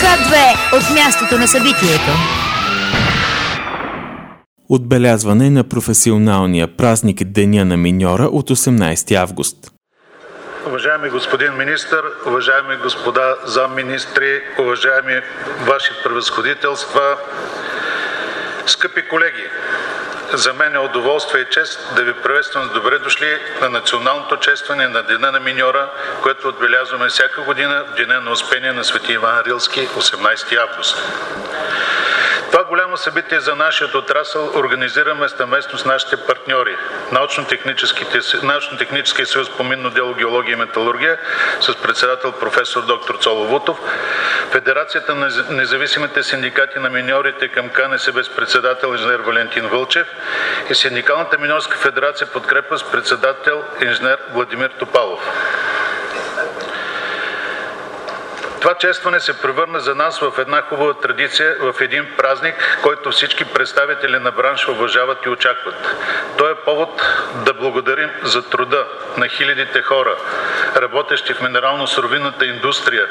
К2 от мястото на събитието. Отбелязване на професионалния празник Деня на миньора от 18 август. Уважаеми господин министър, уважаеми господа замминистри, уважаеми ваши превъзходителства, скъпи колеги, за мен е удоволствие и чест да ви приветствам с добре дошли на националното честване на Деня на миньора, което отбелязваме всяка година в Деня на Успение на Свети Иван Рилски, 18 август. Това голямо събитие за нашия отрасъл организираме съвместно с нашите партньори Научно-техническия съюз по минно дело, геология и металургия с председател професор доктор Цоло Вутов, Федерацията на независимите синдикати на миньорите към КНСБ с председател инженер Валентин Вълчев и Синдикалната миньорска федерация подкрепа с председател инженер Владимир Топалов. Това честване се превърна за нас в една хубава традиция, в един празник, който всички представители на бранша уважават и очакват. Той е повод да благодарим за труда на хилядите хора, работещи в минерално-суровинната индустрия,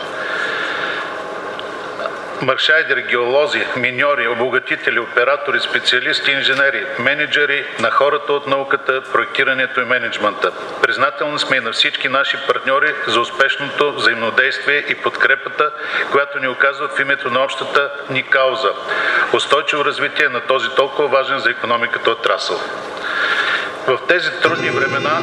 маршайдери, геолози, миньори, обогатители, оператори, специалисти, инженери, менеджери, на хората от науката, проектирането и мениджмънта. Признателни сме и на всички наши партньори за успешното взаимодействие и подкрепата, която ни оказват в името на общата ни кауза – устойчиво развитие на този толкова важен за икономиката отрасъл. В тези трудни времена...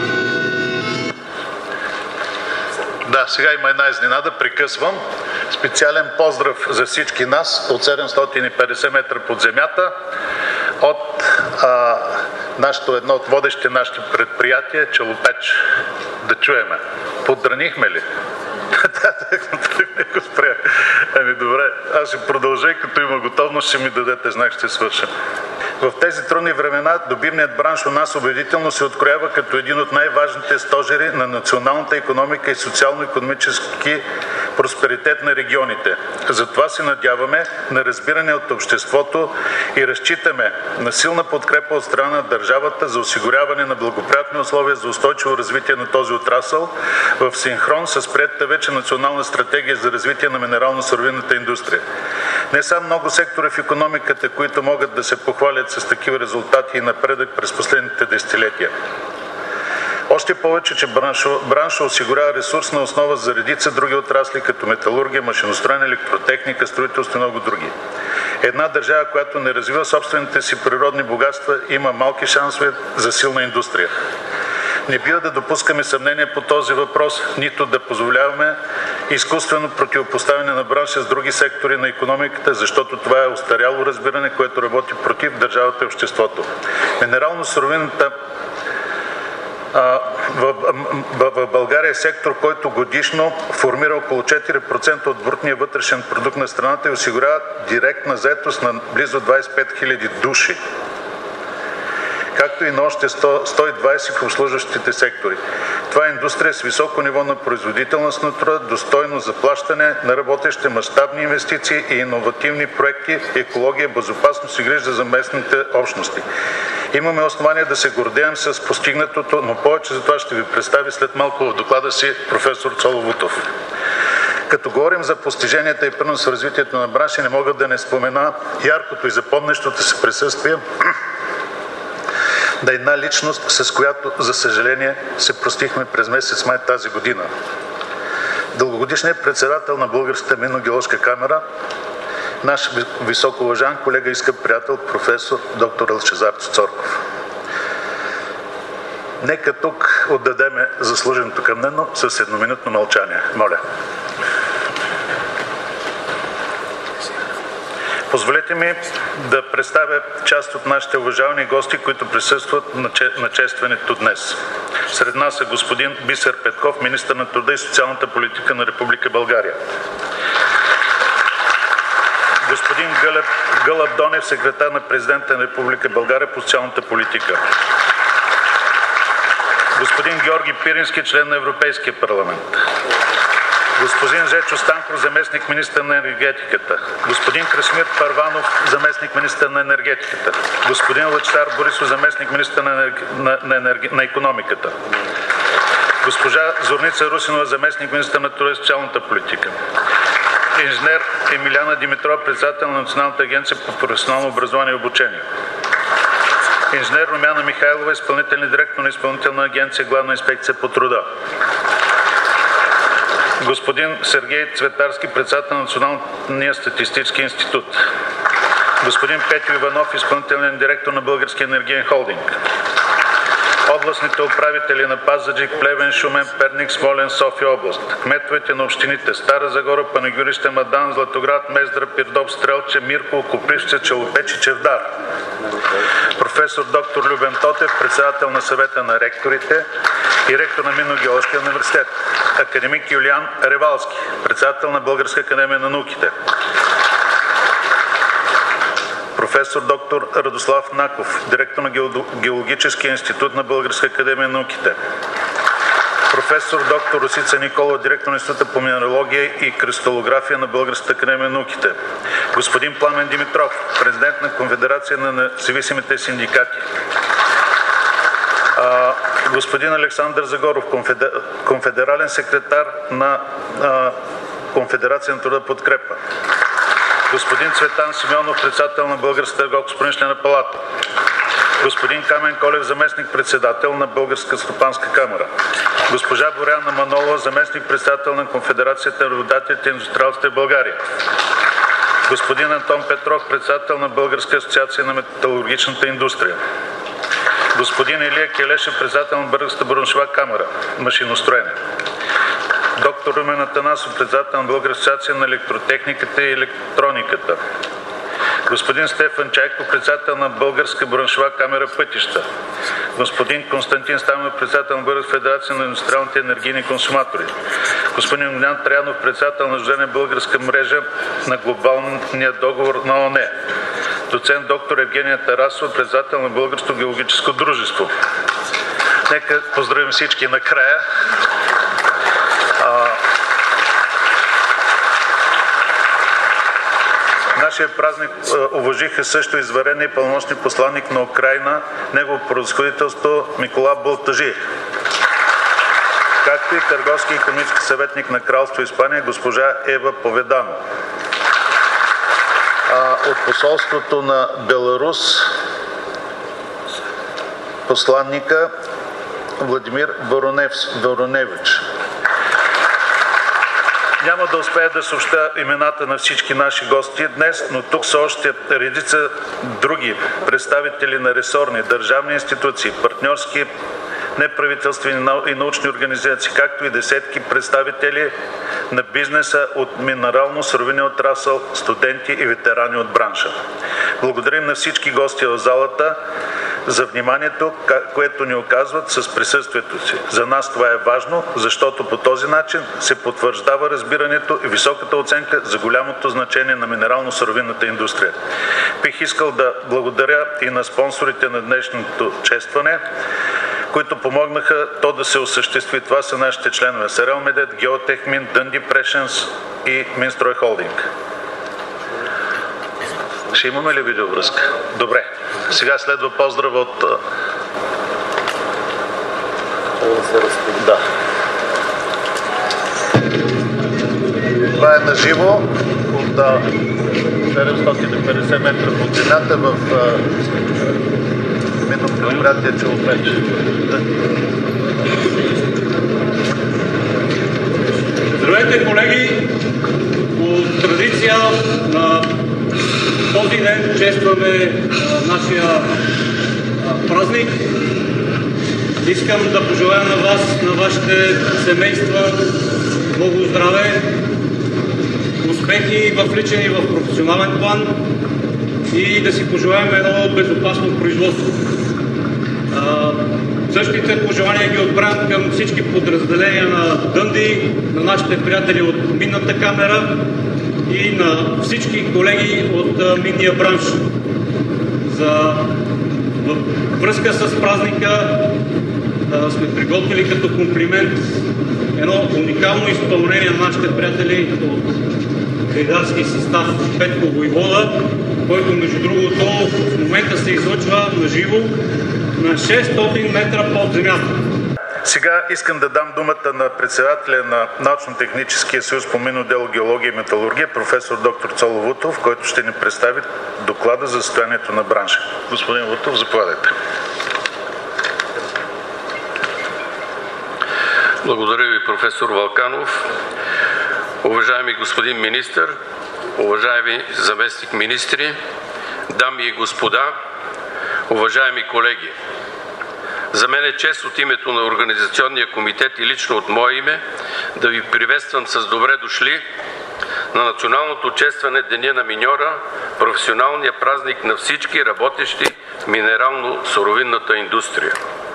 Да, сега има една изненада, прекъсвам. Специален поздрав за всички нас от 750 метра под земята от нашето едно от водещите нашите предприятия Челопеч. Да чуеме. Подранихме ли? Да, го спря. Ами добре, аз ще продължа и като има готовност ще ми дадете знак, ще свършим. В тези трудни времена добивният бранш у нас убедително се откроява като един от най-важните стожери на националната икономика и социално-икономически просперитет на регионите. Затова се надяваме на разбиране от обществото и разчитаме на силна подкрепа от страна на държавата за осигуряване на благоприятни условия за устойчиво развитие на този отрасъл в синхрон с приетата вече национална стратегия за развитие на минерално-суровинната индустрия. Не са много сектори в икономиката, които могат да се похвалят с такива резултати и напредък през последните десетилетия. Още повече, че бранша осигурява ресурсна основа за редица други отрасли, като металургия, машиностроене, електротехника, строителство и много други. Една държава, която не развива собствените си природни богатства, има малки шансове за силна индустрия. Не бива да допускаме съмнение по този въпрос, нито да позволяваме изкуствено противопоставяне на бранша с други сектори на икономиката, защото това е остаряло разбиране, което работи против държавата и обществото. Минерално-суровината в България е сектор, който годишно формира около 4% от брутния вътрешен продукт на страната и осигурява директна заетост на близо 25 000 души, както и на още 120 в обслужващите сектори. Това е индустрия с високо ниво на производителност на труда, достойно заплащане на работещите, мащабни инвестиции и иновативни проекти, екология, безопасност и грижа за местните общности. Имаме основание да се гордеем с постигнатото, но повече за това ще ви представи след малко в доклада си професор Цоло Вутов. Като говорим за постиженията и принос в развитието на бранша, не мога да не спомена яркото и запомнящото се присъствие на една личност, с която, за съжаление, се простихме през месец май тази година. Дългогодишният председател на Българската минно-геоложка камера, наш високо уважаван колега и скъп приятел, професор доктор Лъчезар Цорков. Нека тук отдадеме заслуженото към него с едноминутно мълчание. Моля. Позволете ми да представя част от нашите уважавани гости, които присъстват на честването днес. Сред нас е господин Бисер Петков, министър на труда и социалната политика на Република България. Господин Гълъб Донев, секретар на президента на Република България по социалната политика. Господин Георги Пирински, член на Европейския парламент. Господин Жечо Станков, заместник министър на енергетиката. Господин Красимир Първанов, заместник министър на енергетиката. Господин Лъчезар Борисов, заместник министър на икономиката. Госпожа Зорница Русинова, заместник министър на труда и социалната политика. инженер Емилиана Димитрова, председател на Националната агенция по професионално образование и обучение. Инженер Румяна Михайлова, изпълнителен директор на Изпълнителна агенция Главна инспекция по труда. Господин Сергей Цветарски, председател на Националния статистически институт. Господин Петю Иванов, изпълнителен директор на Българския енергиен холдинг. Областните управители на Пазарджик, Плевен, Шумен, Перник, Смолян, София област. Кметовете на общините Стара Загора, Панагюрище, Мадан, Златоград, Мездра, Пирдоп, Стрелче, Мирково, Копривщица, Челопеч и Чевдар. Професор доктор Любен Тотев, председател на съвета на ректорите и ректор на Минно-геоложкия университет. Академик Юлиан Ревалски, председател на Българска академия на науките. Професор доктор Радослав Наков, директор на Геологическия институт на Българска академия на науките. Професор доктор Росица Николова, директор на Института по минералогия и кристалография на Българската академия на науките. Господин Пламен Димитров, президент на Конфедерация на независимите синдикати. Господин Александър Загоров, конфедерален секретар на Конфедерация на труда Подкрепа. Господин Цветан Симеонов, председател на Българската търговско-промишлена палата. Господин Камен Колев, заместник-председател на Българска стопанска камара. Госпожа Боряна Манолова, заместник-председател на Конфедерацията на работодателите и индустриалците в България. Господин Антон Петров, председател на Българска асоциация на металургичната индустрия. Господин Илия Келешев, председател на Българската браншова камара машиностроене. Доктор Румен Атанасов, председател на Българска асоциация на електротехниката и електрониката. Господин Стефан Чайков, председател на Българска браншова камера пътища. Господин Константин Стаменов, председател на Българска федерация на индустриалните енергийни консуматори. Господин Огнян Траянов, председател на Сдружение Българска мрежа на глобалния договор на ООН. Доцент доктор Евгения Тарасова, председател на Българското геологическо дружество. Нека поздравим всички накрая. Нашия празник уважиха също изварения пълномощник посланник на Украйна, негово превъзходителство Микола Болтажи, както и търговски и икономически съветник на Кралство Испания госпожа Ева Поведано. От посолството на Беларус посланника Владимир Вороневич. Няма да успея да съобща имената на всички наши гости днес, но тук са още редица други представители на ресорни държавни институции, партньорски, неправителствени и научни организации, както и десетки представители на бизнеса от минерално-суровинен отрасъл, студенти и ветерани от бранша. Благодарим на всички гости в залата за вниманието, което ни оказват с присъствието си. За нас това е важно, защото по този начин се потвърждава разбирането и високата оценка за голямото значение на минерално-суровинната индустрия. Бих искал да благодаря и на спонсорите на днешното честване, които помогнаха то да се осъществи. Това са нашите членове Серел Медет, Геотехмин, Дънди Прешенс и Минстрой Холдинг. Ще имаме ли видеовръзка? Добре. Сега следва поздрав от... Да. Това е на живо от 750 метра под земята в предприятие Челопеч. Здравейте, колеги! По традиция на този ден честваме нашия празник. Искам да пожелая на вас, на вашите семейства много здраве, успехи в личен и в професионален план и да си пожелаем едно безопасно производство. Същите пожелания ги отправям към всички подразделения на Дънди, на нашите приятели от Минната камера и на всички колеги от минния бранш. Във връзка с празника сме приготвили като комплимент едно уникално изпълнение на нашите приятели от гайдарски състав Петко Войвода, който между другото в момента се излъчва на живо на 600 метра под земята. Сега искам да дам думата на председателя на Научно-техническия съюз по минно дело, геология и металургия, професор доктор Цоло Вутов, който ще ни представи доклада за състоянието на бранша. Господин Вутов, заповядайте. Благодаря ви, професор Вълканов. Уважаеми господин министър, уважаеми заместник министри, дами и господа, уважаеми колеги! За мен е чест от името на Организационния комитет и лично от мое име да ви приветствам с добре дошли на националното честване Деня на миньора, професионалния празник на всички работещи в минерално-суровинната индустрия.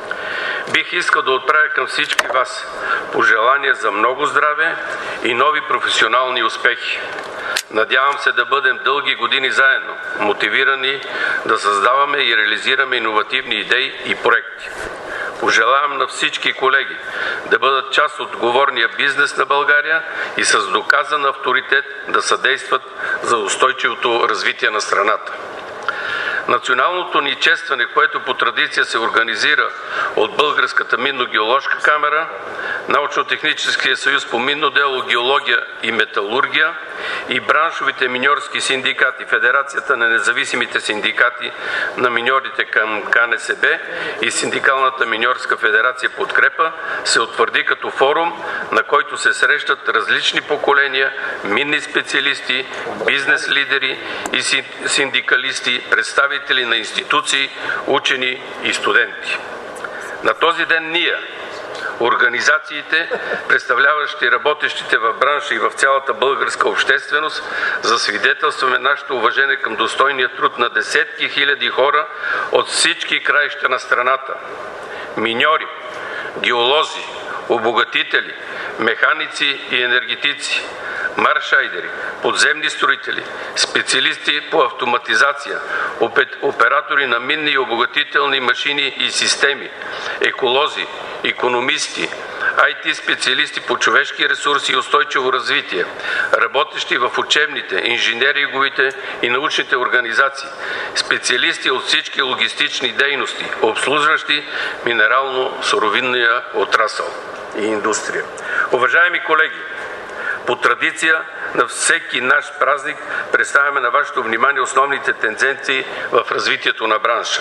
Бих искал да отправя към всички вас пожелания за много здраве и нови професионални успехи. Надявам се да бъдем дълги години заедно, мотивирани да създаваме и реализираме иновативни идеи и проекти. Пожелавам на всички колеги да бъдат част от отговорния бизнес на България и с доказан авторитет да съдействат за устойчивото развитие на страната. Националното ни честване, което по традиция се организира от Българската минно-геоложка камера, Научно-техническия съюз по минно дело, геология и металургия и браншовите миньорски синдикати, Федерацията на независимите синдикати на миньорите към КНСБ и Синдикалната миньорска федерация Подкрепа, се утвърди като форум, на който се срещат различни поколения, минни специалисти, бизнес лидери и синдикалисти, представители на институции, учени и студенти. На този ден ние, организациите, представляващи работещите в бранша и в цялата българска общественост, засвидетелстваме нашето уважение към достойния труд на десетки хиляди хора от всички краища на страната. Миньори, геолози, обогатители, механици и енергетици, маршайдери, подземни строители, специалисти по автоматизация, оператори на минни и обогатителни машини и системи, еколози, икономисти, IT специалисти по човешки ресурси и устойчиво развитие, работещи в учебните, инженеринговите и научните организации, специалисти от всички логистични дейности, обслужващи минерално-суровинния отрасъл и индустрия. Уважаеми колеги, по традиция на всеки наш празник представяме на вашето внимание основните тенденции в развитието на бранша.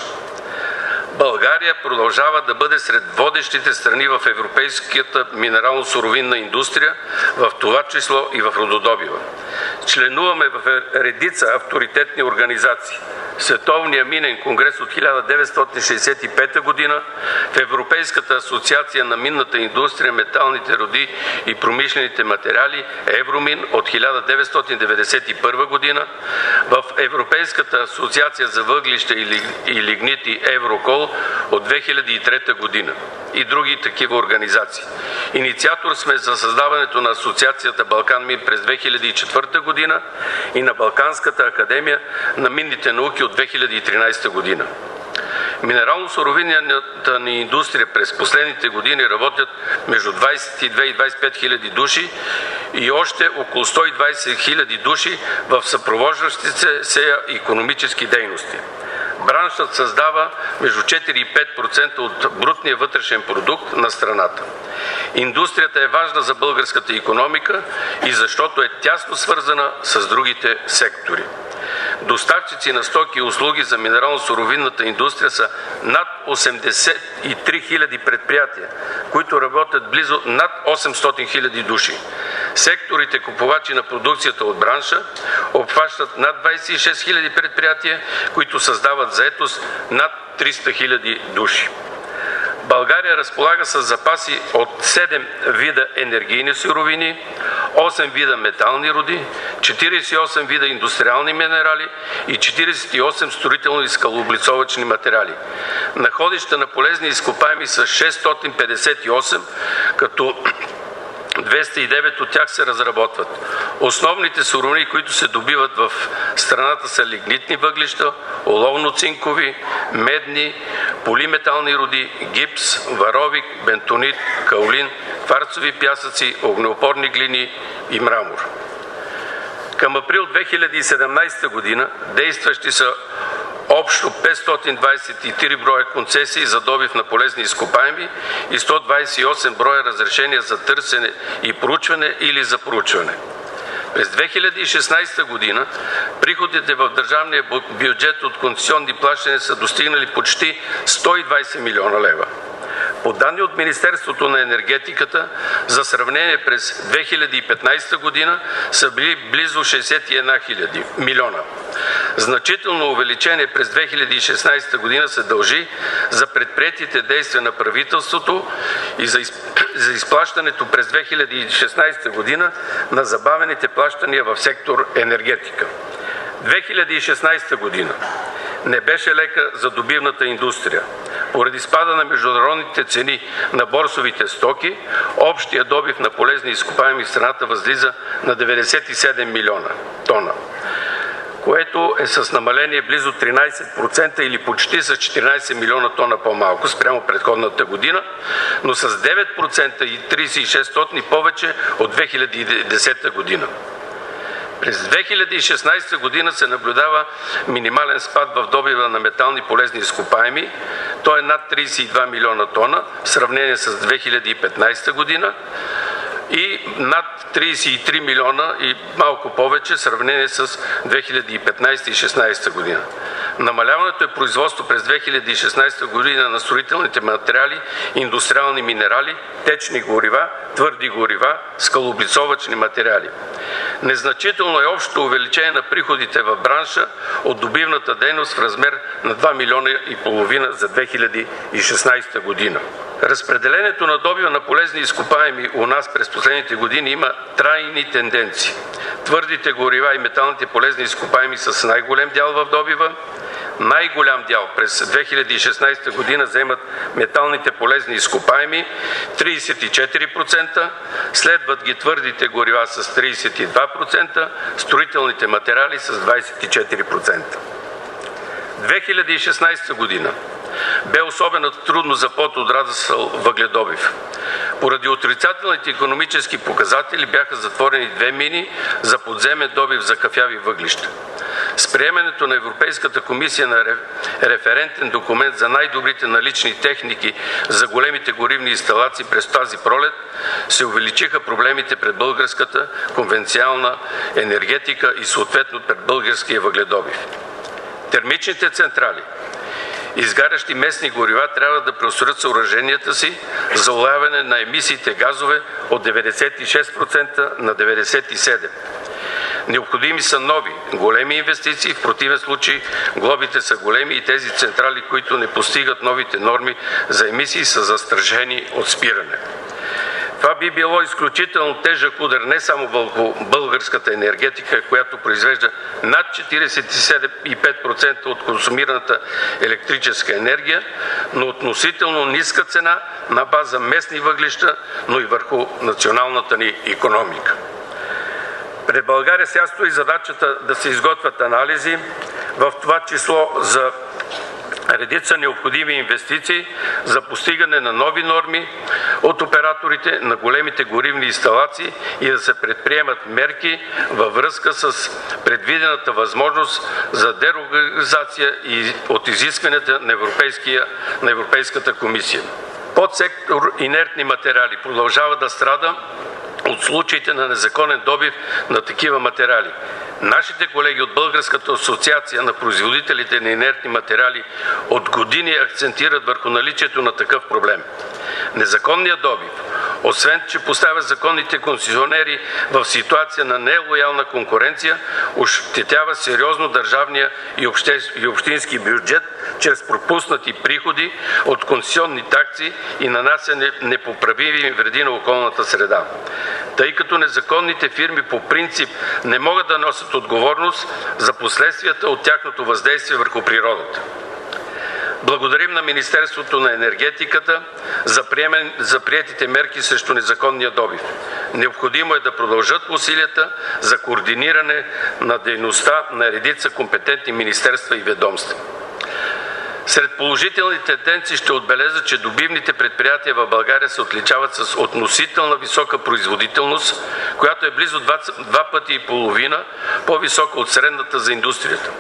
България продължава да бъде сред водещите страни в европейската минерално-суровинна индустрия, в това число и в рододобива. Членуваме в редица авторитетни организации. Световния минен конгрес от 1965 година, в Европейската асоциация на минната индустрия, металните руди и промишлените материали Евромин от 1991 година, в Европейската асоциация за въглища и лигнити Еврокол от 2003 година и други такива организации. Инициатор сме за създаването на Асоциацията Балканмин през 2004 година и на Балканската академия на минните науки от 2013 година. Минерално-суровинната ни индустрия през последните години работят между 22 и 25 хиляди души и още около 120 хиляди души в съпровождащите се икономически дейности. Браншът създава между 4 и 5% от брутния вътрешен продукт на страната. Индустрията е важна за българската икономика и защото е тясно свързана с другите сектори. Доставчици на стоки и услуги за минерално-суровинната индустрия са над 83 хиляди предприятия, които работят близо над 800 хиляди души. Секторите купувачи на продукцията от бранша обхващат над 26 хиляди предприятия, които създават заетост над 300 хиляди души. България разполага с запаси от 7 вида енергийни суровини, 8 вида метални руди, 48 вида индустриални минерали и 48 строително и скалооблицовъчни материали. Находища на полезни изкопаеми са 658, като 209 от тях се разработват. Основните суровини, които се добиват в страната, са лигнитни въглища, оловно-цинкови, медни, полиметални руди, гипс, варовик, бентонит, каолин, кварцови пясъци, огнеупорни глини и мрамор. Към април 2017 година действащи са общо 523 броя концесии за добив на полезни изкопаеми и 128 броя разрешения за търсене и проучване или за проучване. През 2016 година приходите в държавния бюджет от концесионни плащания са достигнали почти 120 милиона лева. По данни от Министерството на енергетиката, за сравнение през 2015 година са били близо 61 милиона. Значително увеличение през 2016 година се дължи за предприетите действия на правителството и за изплащането през 2016 година на забавените плащания в сектор енергетика. 2016 година не беше лека за добивната индустрия. Поради спада на международните цени на борсовите стоки, общия добив на полезни изкопаеми в страната възлиза на 97 милиона тона, което е с намаление близо 13% или почти с 14 милиона тона по-малко спрямо предходната година, но с 9% и 36 повече от 2010 година. През 2016 година се наблюдава минимален спад в добива на метални полезни изкопаеми. Той е над 32 милиона тона в сравнение с 2015 година и над 33 милиона и малко повече в сравнение с 2015 и 2016 година. Намаляването е производство през 2016 година на строителните материали, индустриални минерали, течни горива, твърди горива, скалоблицовъчни материали. Незначително е общото увеличение на приходите в бранша от добивната дейност в размер на 2 милиона и половина за 2016 година. Разпределението на добива на полезни изкопаеми у нас през последните години има трайни тенденции. Твърдите горива и металните полезни изкопаеми са с най-голям дял в добива. Най-голям дял през 2016 година заемат металните полезни изкопаеми 34%, следват ги твърдите горива с 32%, строителните материали с 24%. 2016 година бе особено трудно за подотрасъл въгледобив. Поради отрицателните икономически показатели бяха затворени 2 мини за подземен добив за кафяви въглища. С приемането на Европейската комисия на референтен документ за най-добрите налични техники за големите горивни инсталации през тази пролет се увеличиха проблемите пред българската конвенционална енергетика и съответно пред българския въгледобив. Термичните централи, изгарящи местни горива, трябва да преустроят съоръженията си за улавяне на емисиите газове от 96% на 97%. Необходими са нови, големи инвестиции, в противен случай глобите са големи и тези централи, които не постигат новите норми за емисии, са застрашени от спиране. Това би било изключително тежък удар не само върху българската енергетика, която произвежда над 47,5% от консумираната електрическа енергия, но относително ниска цена на база местни въглища, но и върху националната ни икономика. Пред България сега стои задачата да се изготвят анализи, в това число за редица необходими инвестиции за постигане на нови норми от операторите на големите горивни инсталации и да се предприемат мерки във връзка с предвидената възможност за дерогизация и от изискванията на Европейската комисия. Подсектор инертни материали продължава да страда от случаите на незаконен добив на такива материали. Нашите колеги от Българската асоциация на производителите на инертни материали от години акцентират върху наличието на такъв проблем. Незаконният добив, освен че поставя законните концесионери в ситуация на нелоялна конкуренция, ощетява сериозно държавния и общински бюджет чрез пропуснати приходи от концесионни такси и нанасяне непоправими вреди на околната среда. Тъй като незаконните фирми по принцип не могат да носят отговорност за последствията от тяхното въздействие върху природата. Благодарим на Министерството на енергетиката за приетите мерки срещу незаконния добив. Необходимо е да продължат усилията за координиране на дейността на редица компетентни министерства и ведомства. Сред положителните тенденции ще отбележа, че добивните предприятия в България се отличават с относителна висока производителност, която е близо 2,5 пъти по-висока от средната за индустрията.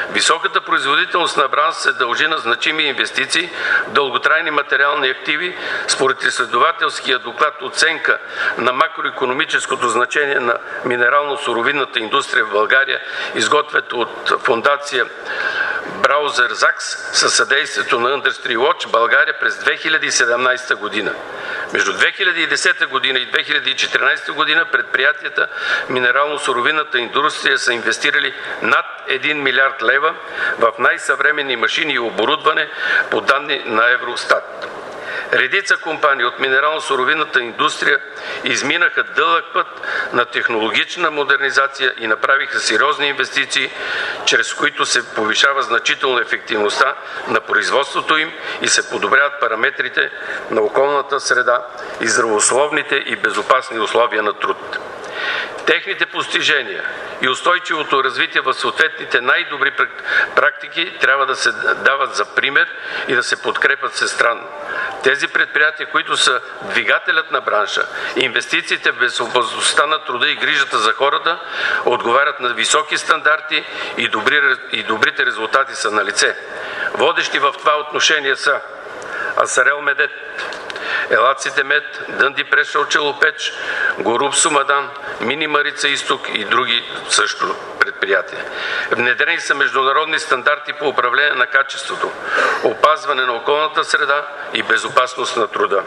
Високата производителност на бранша се дължи на значими инвестиции в дълготрайни материални активи. Според изследователския доклад оценка на макроекономическото значение на минерално-суровинната индустрия в България, изготвят от фондация Браузер Закс със съдействието на Industry Watch България през 2017 година. Между 2010 година и 2014 година предприятията в минерално-суровинната индустрия са инвестирали над 1 милиард лева в най-съвременни машини и оборудване по данни на Евростат. Редица компании от минерално-суровинната индустрия изминаха дълъг път на технологична модернизация и направиха сериозни инвестиции, чрез които се повишава значително ефективността на производството им и се подобряват параметрите на околната среда и здравословните и безопасни условия на труд. Техните постижения и устойчивото развитие в съответните най-добри практики трябва да се дават за пример и да се подкрепят всестранно. Тези предприятия, които са двигателят на бранша, инвестициите в безопасността на труда и грижата за хората отговарят на високи стандарти и добрите резултати са налице. Водещи в това отношение са Асарел Медет, Елаците Мед, Дънди Прешъл Челопеч, Горуб Сумадан, Мини Марица Изток и други също предприятия. Внедрени са международни стандарти по управление на качеството, опазване на околната среда и безопасност на труда.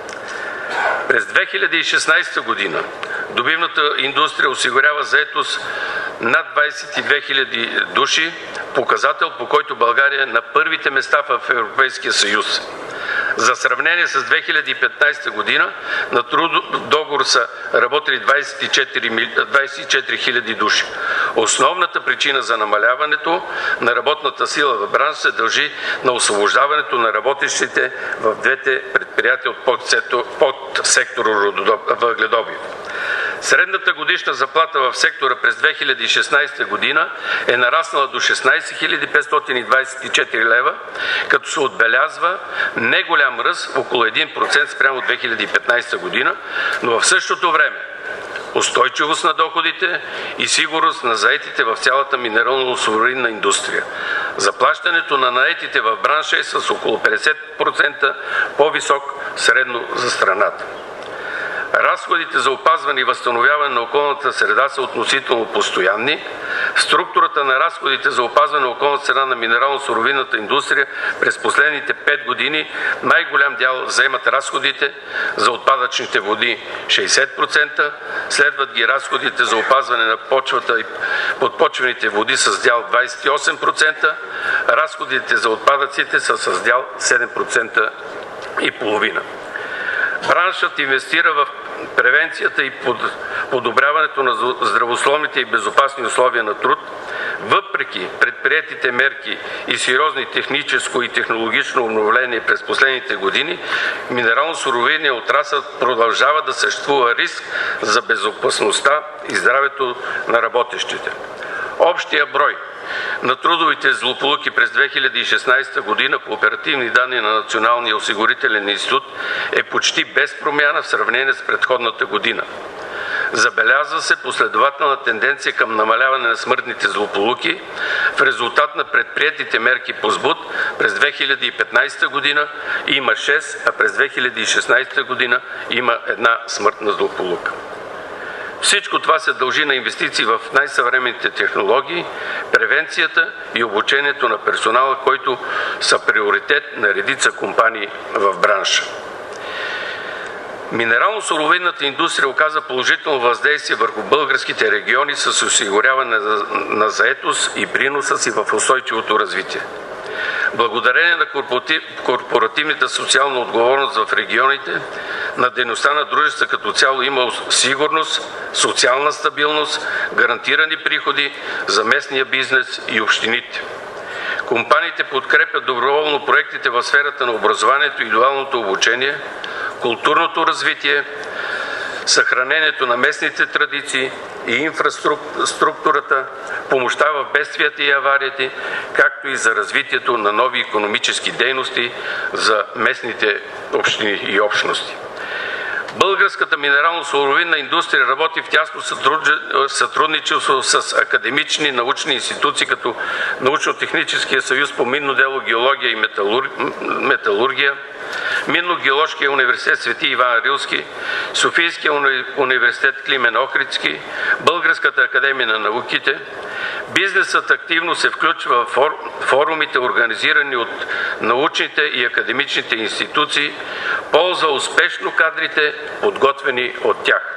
През 2016 година добивната индустрия осигурява заетост над 22 000 души, показател, по който България е на първите места в Европейския съюз. За сравнение с 2015 година на трудов договор са работили 24 000 души. Основната причина за намаляването на работната сила в бранша се дължи на освобождаването на работещите в двете предприятия от подсектор въгледобив. Средната годишна заплата в сектора през 2016 година е нараснала до 16 524 лева, като се отбелязва неголям ръст, около 1% спрямо 2015 година, но в същото време устойчивост на доходите и сигурност на заетите в цялата минерално-суровинна индустрия. Заплащането на наетите в бранша е с около 50% по-висок средно за страната. Разходите за опазване и възстановяване на околната среда са относително постоянни. В структурата на разходите за опазване на околната среда на минерално-суровинната индустрия през последните 5 години най-голям дял заемат разходите за отпадъчните води 60%, следват ги разходите за опазване на почвата и подпочвените води с дял 28%, разходите за отпадъците са с дял 7% и половина. Браншът инвестира в превенцията и подобряването на здравословните и безопасни условия на труд. Въпреки предприетите мерки и сериозни техническо и технологично обновление през последните години, минерално-суровинният отрасъл продължава да съществува риск за безопасността и здравето на работещите. Общия брой на трудовите злополуки през 2016 година по оперативни данни на Националния осигурителен институт е почти без промяна в сравнение с предходната година. Забелязва се последователна тенденция към намаляване на смъртните злополуки в резултат на предприетите мерки по СБУТ. През 2015 година има 6, а през 2016 година има една смъртна злополука. Всичко това се дължи на инвестиции в най-съвременните технологии, превенцията и обучението на персонала, които са приоритет на редица компании в бранша. Минерално-суровинната индустрия оказа положително въздействие върху българските региони с осигуряване на заетост и приноса си в устойчивото развитие. Благодарение на корпоративната социална отговорност в регионите, на дейността на дружества като цяло има сигурност, социална стабилност, гарантирани приходи за местния бизнес и общините. Компаниите подкрепят доброволно проектите в сферата на образованието и дуалното обучение, културното развитие, съхранението на местните традиции и инфраструктурата, помощта в бедствията и авариите, както и за развитието на нови икономически дейности за местните общини и общности. Българската минерално-суровинна индустрия работи в тясно сътрудничество с академични научни институции, като Научно-техническия съюз по минно дело, геология и металургия, Минно-геоложкия университет Свети Иван Рилски, Софийския университет Климен Охридски, Българската академия на науките. Бизнесът активно се включва в форумите, организирани от научните и академичните институции, ползва успешно кадрите, подготвени от тях.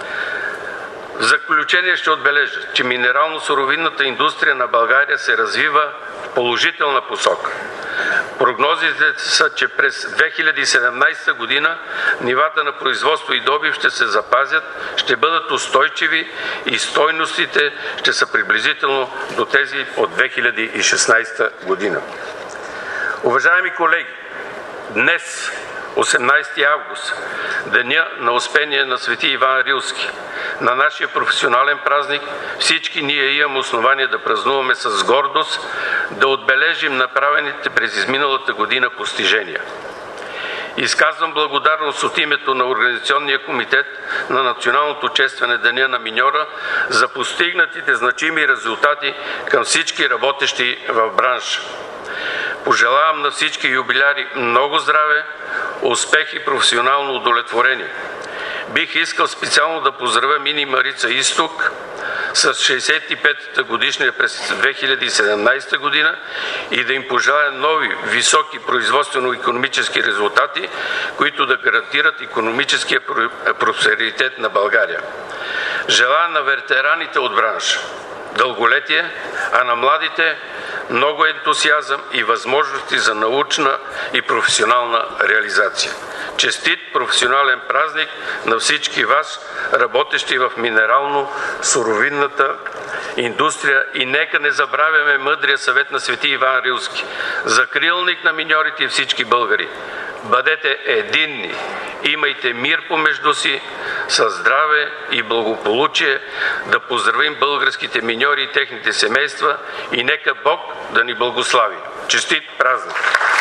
В заключение ще отбележа, че минерално-суровинната индустрия на България се развива в положителна посока. Прогнозите са, че през 2017 година нивата на производство и добив ще се запазят, ще бъдат устойчиви и стойностите ще са приблизително до тези от 2016 година. Уважаеми колеги, днес, 18 август, деня на Успение на Свети Иван Рилски, на нашия професионален празник, всички ние имаме основание да празнуваме с гордост, да отбележим направените през изминалата година постижения. Изказвам благодарност от името на Организационния комитет на Националното честване Деня на миньора за постигнатите значими резултати към всички работещи в бранша. Пожелавам на всички юбиляри много здраве, успех и професионално удовлетворение. Бих искал специално да поздравя Мини Марица Изток с 65-та годишния през 2017 година и да им пожелая нови високи производствено-икономически резултати, които да гарантират икономическия просперитет на България. Желая на ветераните от бранша дълголетие, а на младите много ентусиазъм и възможности за научна и професионална реализация. Честит професионален празник на всички вас, работещи в минерално-суровинната индустрия, и нека не забравяме мъдрия съвет на Свети Иван Рилски, закрилник на миньорите и всички българи. Бъдете единни, имайте мир помежду си, със здраве и благополучие, да поздравим българските миньори и техните семейства и нека Бог да ни благослави. Честит празник!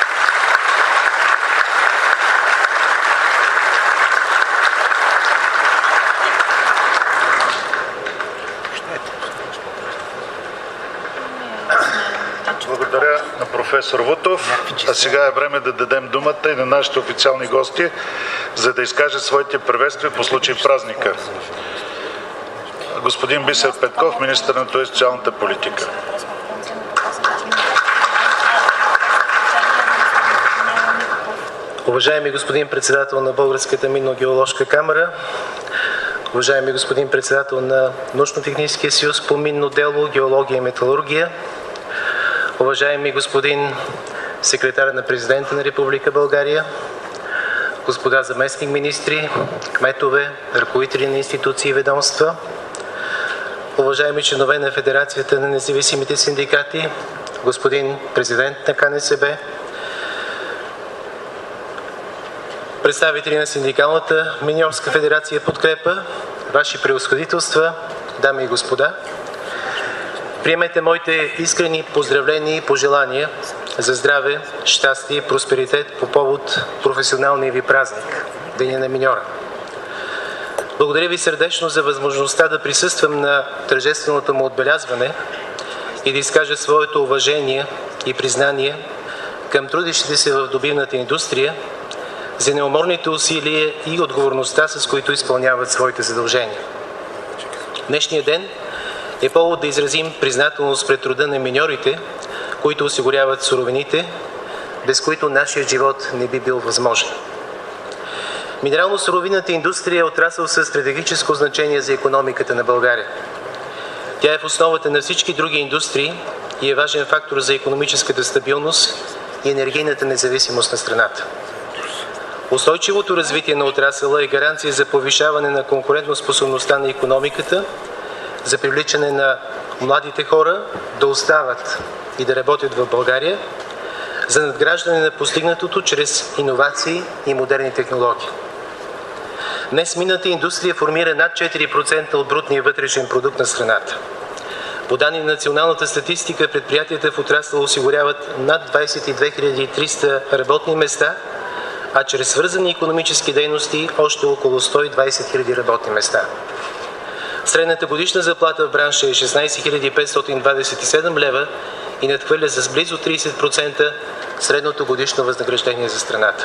Благодаря на професор Вутов. А сега е време да дадем думата и на нашите официални гости, за да изкажат своите приветствия по случай празника. Господин Бисер Петков, министър на труда и социалната политика. Уважаеми господин председател на Българската минно-геоложка камара, уважаеми господин председател на Научно-техническия съюз по минно дело, геология и металургия, уважаеми господин секретар на президента на Република България, господа заместник министри, кметове, ръководители на институции и ведомства, уважаеми членове на Федерацията на независимите синдикати, господин президент на КНСБ, представители на Синдикалната миньорска федерация Подкрепа, ваши превъзходителства, дами и господа, приемете моите искрени поздравления и пожелания за здраве, щастие и просперитет по повод професионалния ви празник – Деня на миньора. Благодаря ви сърдечно за възможността да присъствам на тържественото му отбелязване и да изкажа своето уважение и признание към трудещите се в добивната индустрия за неуморните усилия и отговорността, с които изпълняват своите задължения. Днешният ден е повод да изразим признателност пред труда на миньорите, които осигуряват суровините, без които нашият живот не би бил възможен. Минерално-суровинната индустрия е отрасъл със стратегическо значение за икономиката на България. Тя е в основата на всички други индустрии и е важен фактор за икономическата стабилност и енергийната независимост на страната. Устойчивото развитие на отрасъла е гаранция за повишаване на конкурентоспособността на икономиката, за привличане на младите хора да остават и да работят в България, за надграждане на постигнатото чрез иновации и модерни технологии. Днес минната индустрия формира над 4% от брутния вътрешен продукт на страната. По данни на националната статистика, предприятията в отрасъла осигуряват над 22 300 работни места, а чрез свързани икономически дейности още около 120 000 работни места. Средната годишна заплата в бранша е 16 527 лева и надхвърля с близо 30% средното годишно възнаграждение за страната.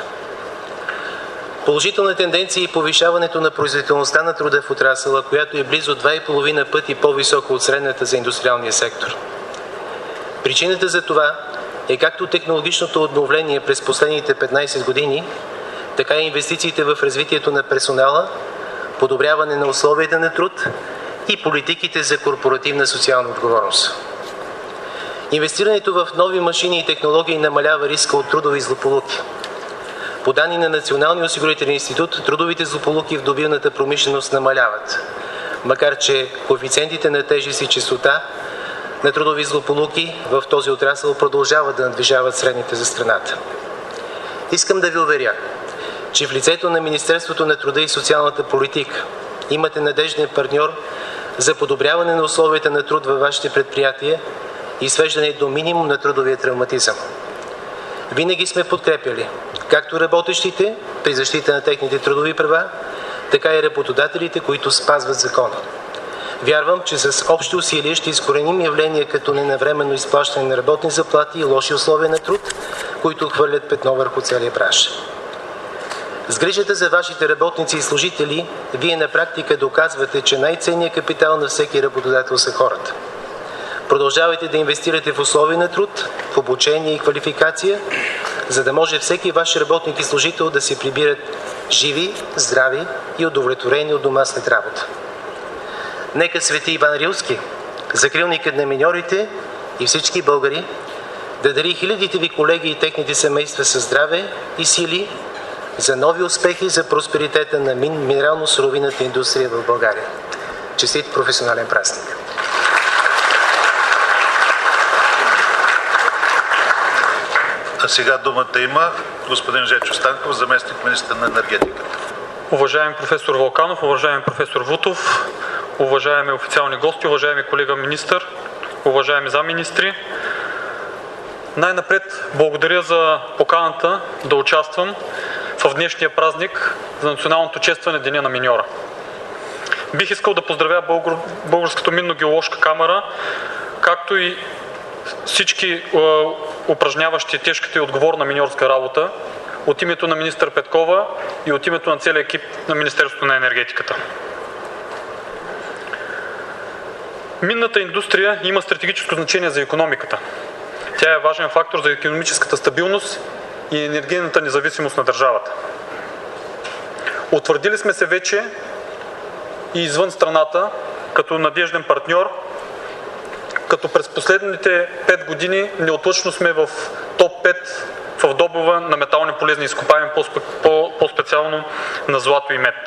Положителна тенденция е повишаването на производителността на труда в отрасъла, която е близо 2,5 пъти по-висока от средната за индустриалния сектор. Причината за това е както технологичното обновление през последните 15 години, така и инвестициите в развитието на персонала, подобряване на условията на труд и политиките за корпоративна социална отговорност. Инвестирането в нови машини и технологии намалява риска от трудови злополуки. По данни на Националния осигурителен институт, трудовите злополуки в добивната промишленост намаляват, макар че коефициентите на тежест и честота на трудови злополуки в този отрасъл продължават да надвишават средните за страната. Искам да ви уверя, че в лицето на Министерството на труда и социалната политика имате надежден партньор за подобряване на условията на труд във вашите предприятия и свеждане до минимум на трудовия травматизъм. Винаги сме подкрепяли както работещите при защита на техните трудови права, така и работодателите, които спазват закона. Вярвам, че с общи усилия ще изкореним явления като ненавременно изплащане на работни заплати и лоши условия на труд, които хвърлят петно върху целия бранш. С грижата за вашите работници и служители, вие на практика доказвате, че най-ценният капитал на всеки работодател са хората. Продължавайте да инвестирате в условия на труд, в обучение и квалификация, за да може всеки ваш работник и служител да се прибират живи, здрави и удовлетворени от дома след работа. Нека свети Иван Рилски, закрилникът на миньорите и всички българи, да дари хилядите ви колеги и техните семейства със здраве и сили за нови успехи за просперитета на минерално-суровинната индустрия в България. Честит професионален празник! А сега думата има господин Жечо Станков, заместник-министър на енергетиката. Уважаеми професор Вълканов, уважаеми професор Вутов, уважаеми официални гости, уважаеми колега министър, уважаеми замминистри. Най-напред благодаря за поканата да участвам в днешния празник за националното честване Деня на миньора. Бих искал да поздравя Българската минно-геоложка камара, както и всички упражняващи тежката и отговорна миньорска работа от името на министър Петкова и от името на целия екип на Министерството на енергетиката. Минната индустрия има стратегическо значение за икономиката. Тя е важен фактор за икономическата стабилност и енергийната независимост на държавата. Утвърдили сме се вече и извън страната като надежден партньор, като през последните 5 години неотлъчно сме в топ 5 в добива на метални полезни изкопаеми, по-специално на злато и мед.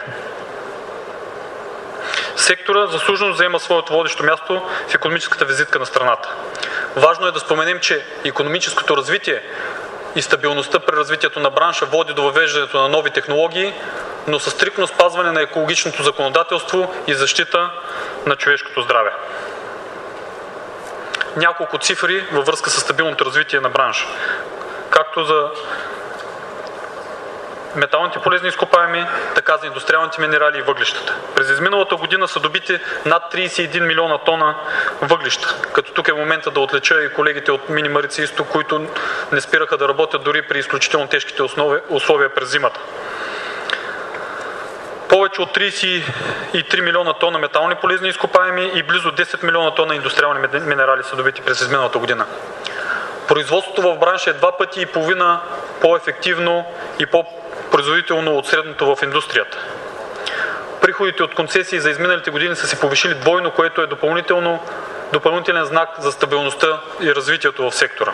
Сектора заслужено заема своето водещо място в икономическата визитка на страната. Важно е да споменем, че икономическото развитие и стабилността при развитието на бранша води до въвеждането на нови технологии, но със стриктно спазване на екологичното законодателство и защита на човешкото здраве. Няколко цифри във връзка с стабилното развитие на бранша. Както за металните полезни изкопаеми, така за индустриалните минерали и въглищата. През изминалата година са добити над 31 милиона тона въглища, като тук е момента да отлича и колегите от Мини Марица Изток, които не спираха да работят дори при изключително тежките условия през зимата. Повече от 33 милиона тона метални полезни изкопаеми и близо 10 милиона тона индустриални минерали са добити през изминалата година. Производството в бранша е 2,5 пъти по-ефективно и по-производително от средното в индустрията. Приходите от концесии за изминалите години са се повишили двойно, което е допълнителен знак за стабилността и развитието в сектора.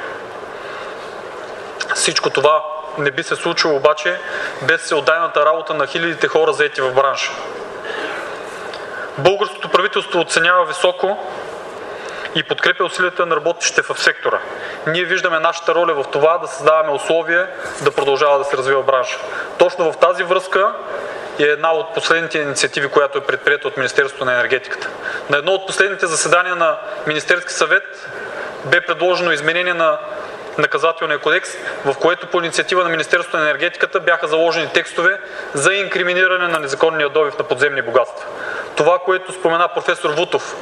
Всичко това не би се случило обаче без всеотдайната работа на хилядите хора, заети в бранша. Българското правителство оценява високо и подкрепя усилията на работещите в сектора. Ние виждаме нашата роля в това да създаваме условия да продължава да се развива бранша. Точно в тази връзка е една от последните инициативи, която е предприета от Министерството на енергетиката. На едно от последните заседания на Министерски съвет бе предложено изменение на наказателния кодекс, в което по инициатива на Министерството на енергетиката бяха заложени текстове за инкриминиране на незаконния добив на подземни богатства. Това, което спомена професор Вутов,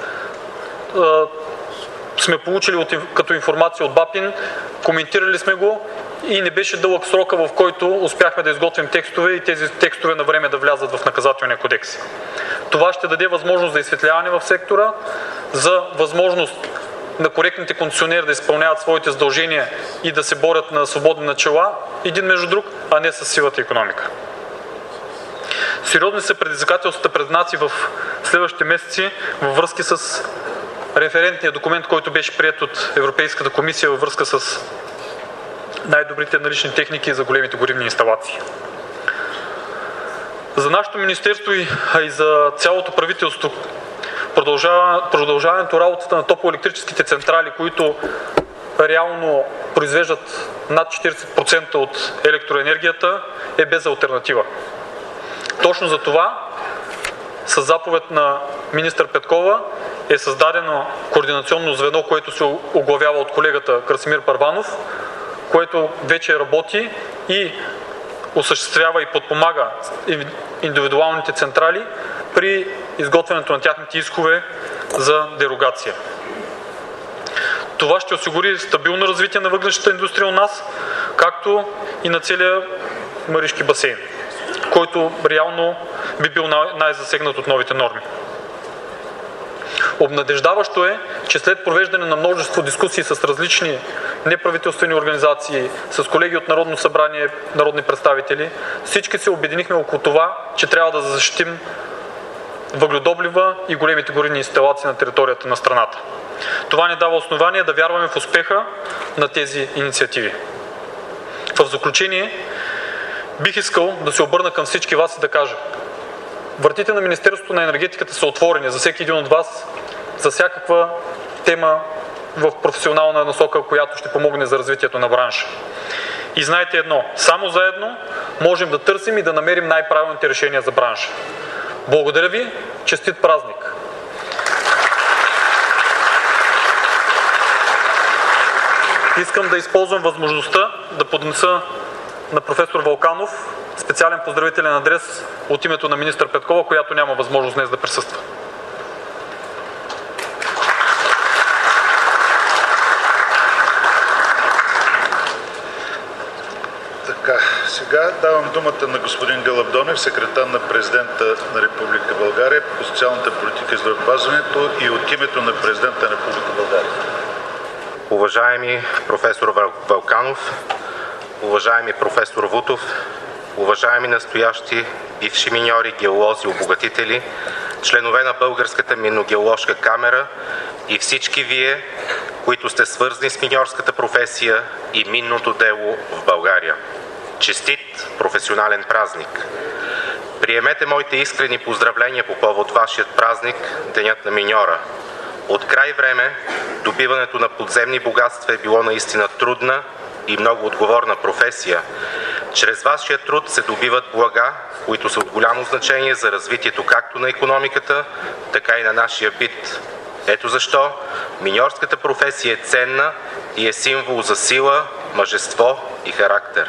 сме получили като информация от БАПИН, коментирали сме го и не беше дълъг срока, в който успяхме да изготвим текстове и тези текстове на време да влязат в наказателния кодекс. Това ще даде възможност за изсветляване в сектора, за възможност на коректните концесионери да изпълняват своите задължения и да се борят на свободни начала един между друг, а не с сивата икономика. Сериозни са предизвикателствата пред нас и в следващите месеци във връзки с референтния документ, който беше приет от Европейската комисия във връзка с най-добрите налични техники за големите горивни инсталации. За нашето министерство и за цялото правителство продължаването работата на топлоелектрическите централи, които реално произвеждат над 40% от електроенергията, е без алтернатива. Точно за това със заповед на министър Петкова е създадено координационно звено, което се оглавява от колегата Красимир Първанов, което вече работи и осъществява и подпомага индивидуалните централи при изготвянето на тяхните искове за дерогация. Това ще осигури стабилно развитие на въглищната индустрия у нас, както и на целия Маришки басейн, който реално би бил най-засегнат от новите норми. Обнадеждаващо е, че след провеждане на множество дискусии с различни неправителствени организации, с колеги от Народно събрание, народни представители, всички се обединихме около това, че трябва да защитим въгледоблива и големите горивни инсталации на територията на страната. Това ни дава основание да вярваме в успеха на тези инициативи. В заключение, бих искал да се обърна към всички вас и да кажа: вратите на Министерството на енергетиката са отворени за всеки един от вас, за всякаква тема в професионална насока, която ще помогне за развитието на бранша. И знайте едно, само заедно можем да търсим и да намерим най-правилните решения за бранша. Благодаря ви, честит празник! Искам да използвам възможността да поднеса на професор Вълканов специален поздравителен адрес от името на министър Петкова, която няма възможност днес да присъства. Така, сега давам думата на господин Гълъб Донев, секретар на президента на Република България по социалната политика и здравеопазването, и от името на президента на Република България. Уважаеми професор Вълканов, уважаеми професор Вутов, уважаеми настоящи бивши миньори, геолози, обогатители, членове на Българската минно-геоложка камера и всички вие, които сте свързани с миньорската професия и минното дело в България. Честит професионален празник! Приемете моите искрени поздравления по повод вашият празник, Денят на миньора. От край време добиването на подземни богатства е било наистина трудна и много отговорна професия. Чрез вашия труд се добиват блага, които са от голямо значение за развитието както на икономиката, така и на нашия бит. Ето защо миньорската професия е ценна и е символ за сила, мъжество и характер.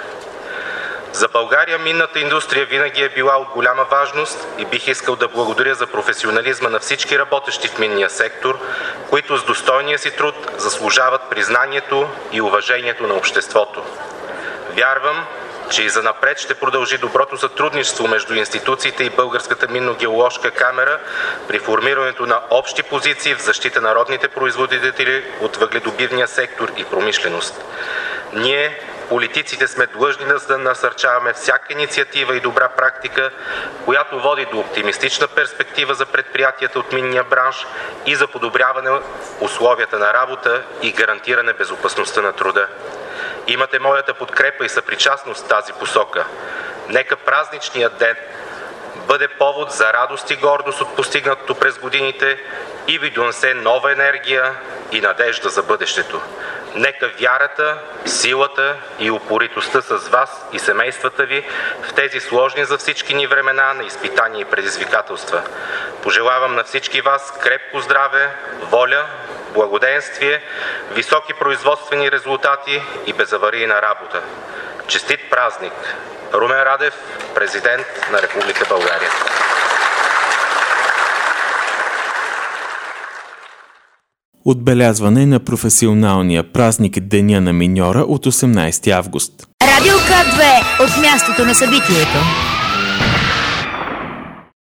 За България минната индустрия винаги е била от голяма важност и бих искал да благодаря за професионализма на всички работещи в минния сектор, които с достойния си труд заслужават признанието и уважението на обществото. Вярвам, че и занапред ще продължи доброто сътрудничество между институциите и Българската минно-геоложка камера при формирането на общи позиции в защита на родните производители от въгледобивния сектор и промишленост. Ние, политиците, сме длъжни да насърчаваме всяка инициатива и добра практика, която води до оптимистична перспектива за предприятията от минния бранш и за подобряване условията на работа и гарантиране безопасността на труда. Имате моята подкрепа и съпричастност в тази посока. Нека празничният ден бъде повод за радост и гордост от постигнатото през годините и ви донесе нова енергия и надежда за бъдещето. Нека вярата, силата и упоритостта с вас и семействата ви в тези сложни за всички ни времена на изпитания и предизвикателства. Пожелавам на всички вас крепко здраве, воля, благоденствие, високи производствени резултати и безаварийна работа. Честит празник! Румен Радев, президент на Република България. Отбелязване на професионалния празник Деня на миньора от 18 август. Радио К2 от мястото на събитието.